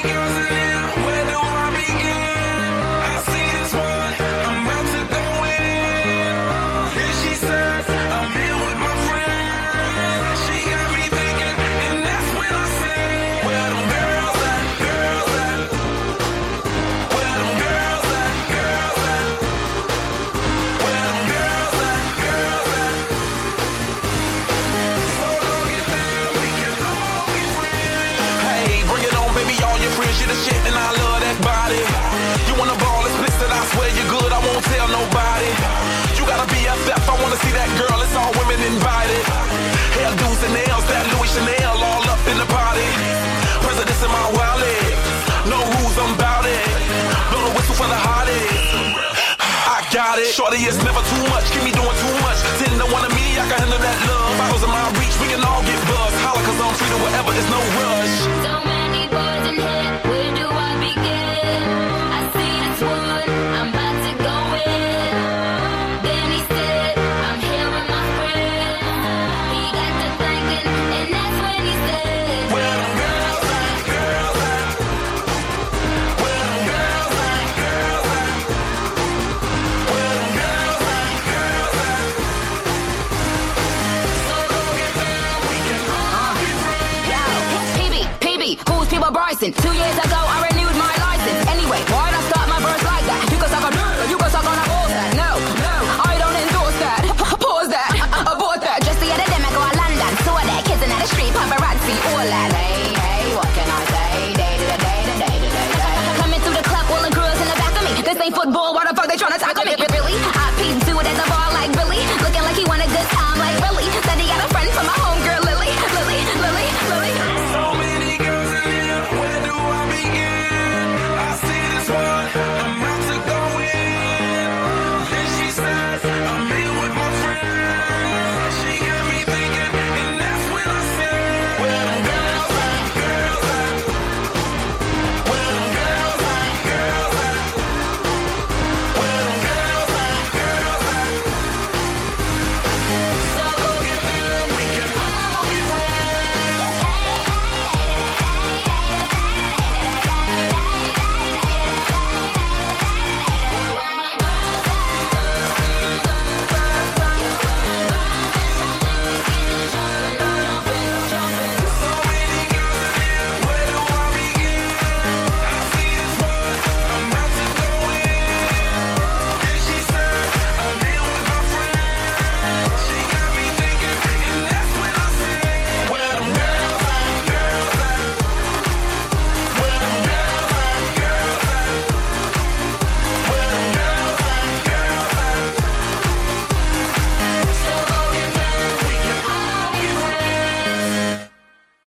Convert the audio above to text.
girls in here, where do I begin? I see this one, I'm about to go in. And she says, I'm here with my friends. She got me thinking, and that's when I say, where them girls at, girls at? Where them girls at, girls at? Where them girls at, girls at? So don't get down, we can all be friends. Hey, bring it on, baby, all your friends, you the shit, and I love that body. You wanna ball, it's bliss that I swear you're good, I won't tell nobody. You gotta be BFF, I wanna see that girl, it's all women invited. Hairdos and nails, that Louis Chanel, all up in the party. Presidents in my wallet, no rules, I'm bout it. Blow the whistle for the hottest. I got it. Shorty, it's never too much. Keep me doing too much. 10 to 1 of me, I can handle that love. Bottles in my reach, we can all get buzzed. Holla, cause I'm free to whatever, it's no rush. So many boys in here, where do I begin? I see this one, I'm about to go in. Then he said, I'm here with my friend. He got to thinking, and that's when he said, Where them girls at, girls at? Where them girls at, girls at? Where them girls at, girls at? So don't get down, we can all be friends. PB, who's People Bryson? 2 years ago, I